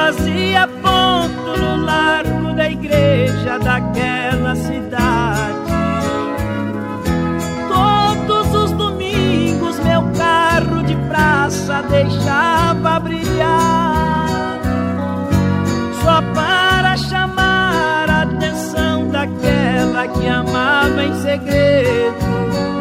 fazia ponto no largo da igreja daquela cidade. Todos os domingos meu carro de praça deixava brilhar, só para chamar a atenção daquela que amava em segredo.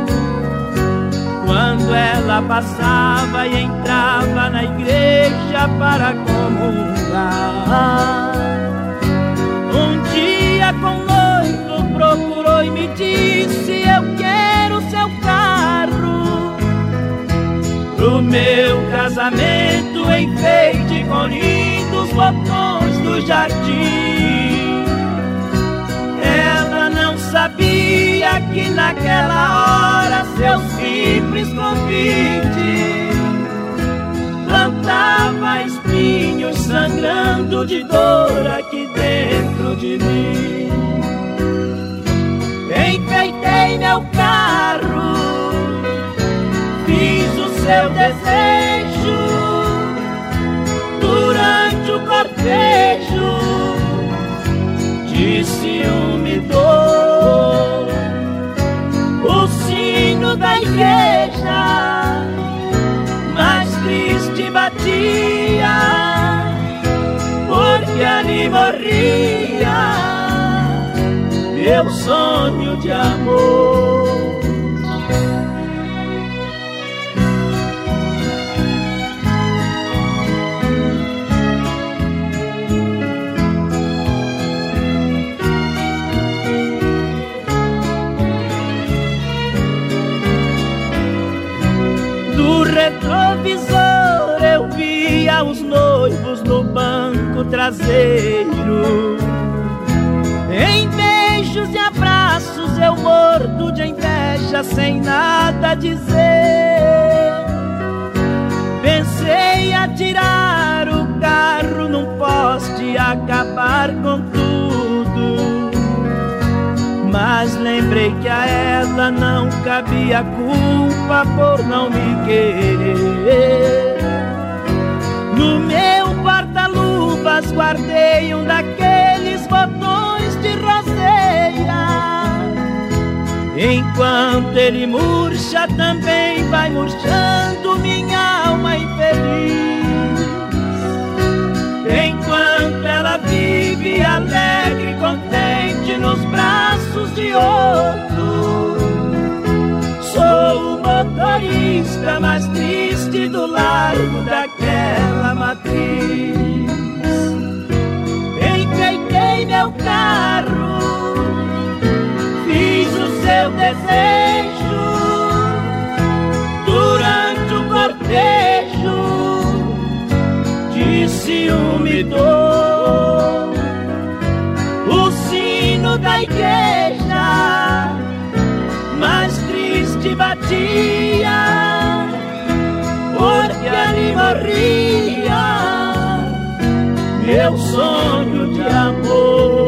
Quando ela passava e entrava na igreja para comungar, um dia com noivo procurou e me disse: eu quero seu carro pro meu casamento, enfeite com lindos botões do jardim. Ela não sabia que naquela hora seu simples convite plantava espinhos sangrando de dor aqui dentro de mim. Enfeitei meu carro, fiz o seu desejo durante o cortejo de ciúme e dor. O sino da igreja mais triste batia, porque ali morria meu sonho de amor. Do retrovisor eu via os noivos no banco traseiro. Em beijos e abraços eu morto de inveja sem nada dizer. Pensei a tirar o carro num poste e acabar com tudo, mas lembrei que a ela não cabia culpa por não me querer. No meu porta-luvas guardei um daqueles botões de roseira. Enquanto ele murcha, também vai murchando minha alma infeliz. Enquanto ela vive alegre e contente nos braços de outro, sou o motorista mais triste do largo daquela matriz. Enfeitei meu carro, fiz o seu desejo durante o cortejo de ciúme e dor. O sino da igreja mais triste batia, porque ali morria meu sonho de amor.